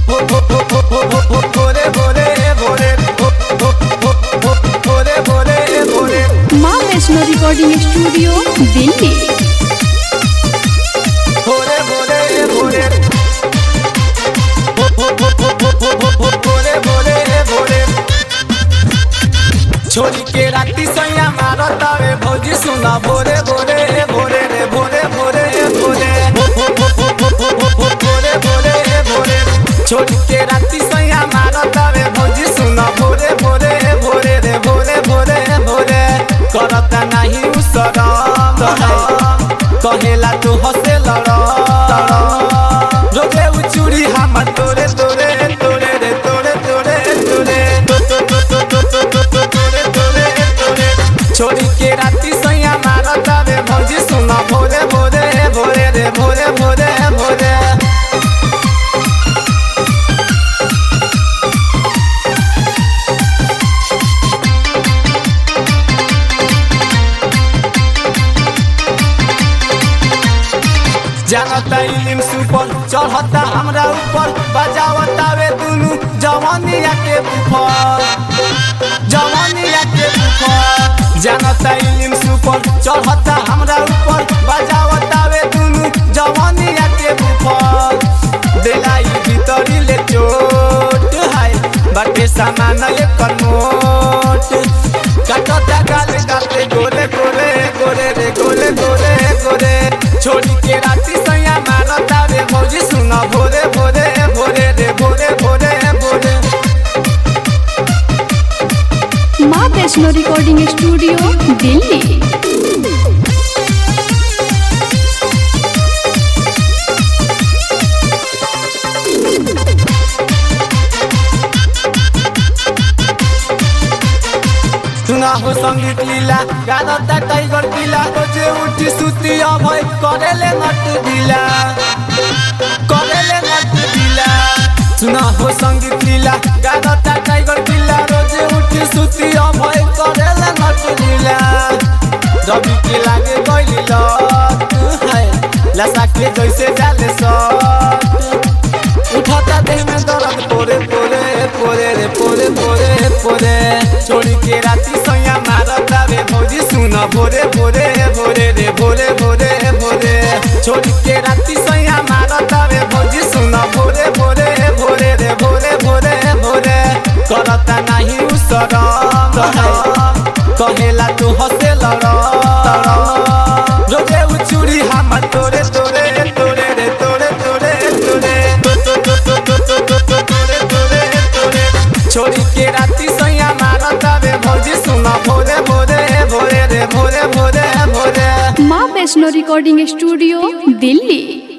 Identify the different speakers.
Speaker 1: माँ Vaishno recording studio Delhi.
Speaker 2: छोरी के राती सैया मारत आवे भौजी सुना भोरे भोरे भोरे रे भोरे भोरे भोरे भोरे भोरे भोरे छोरी के राती सैया मारत आवे भौजी सुना भोरे भोरे भोरे रे भोरे भोरे भोरे करत नाही उसरम कहेला तू हसे लड़म रोजे उचूड़ी हम तोरे तोरे तोरे रे तोरे तोरे तोरे छोरी के राती सैया मारत आवे भौजी सुना भोरे भोरे भोरे रे भोरे भोरे भोरे जानता इलिम सुपर चढ़ता हमरा ऊपर बजावता वे दुनु जवानिया के बुफर जवानिया के बुफर जानता इलिम सुपर चढ़ता हमरा ऊपर बजावता वे दुनु जवानिया के बुफर दिलाई भीतरी ले चोट हाय बाटे सामान एकर मोट काटता गाल गाते गोरे गोरे गोरे रे गोरे गोरे गोरे छोड़ी के राती सैया मारत आवे भौजी सुना भोरे भोरे भोरे रे भोरे भोरे भोरे
Speaker 1: माँ वैष्णो रिकॉर्डिंग स्टूडियो दिल्ली।
Speaker 2: सुना हो संगीत लीला गाता टाइगर किला रोजे उठी सुती अभय करेले नट ढीला करेले नट ढीला सुना हो संगीत लीला गाता टाइगर किला रोजे उठी सुती अभय करेले नट ढीला रवि के लागे गइली लत है लसा के जैसे जाले सट उठाता देह में दर्द पोरे पोरे पोरे रे पोरे पोरे पोरे छोड़ी के राती सैया मारत आवे भौजी सुना भोरे भोरे भोरे रे भोरे भोरे भोरे छोड़ी के राती सैया मारत आवे भौजी सुना भोरे भोरे भोरे रे भोरे भोरे भोरे करता नाही उसरम कहेला तू हसे लड़म रोजे उचूड़ी हम तोरे तोरे तोरे रे तोरे तोरे तोरे छोरी के राती सैया मारत आवे भौजी सुना भोरे भोरे भोरे रे भोरे भोरे भोरे
Speaker 1: माँ वैष्णो रिकॉर्डिंग स्टूडियो दिल्ली।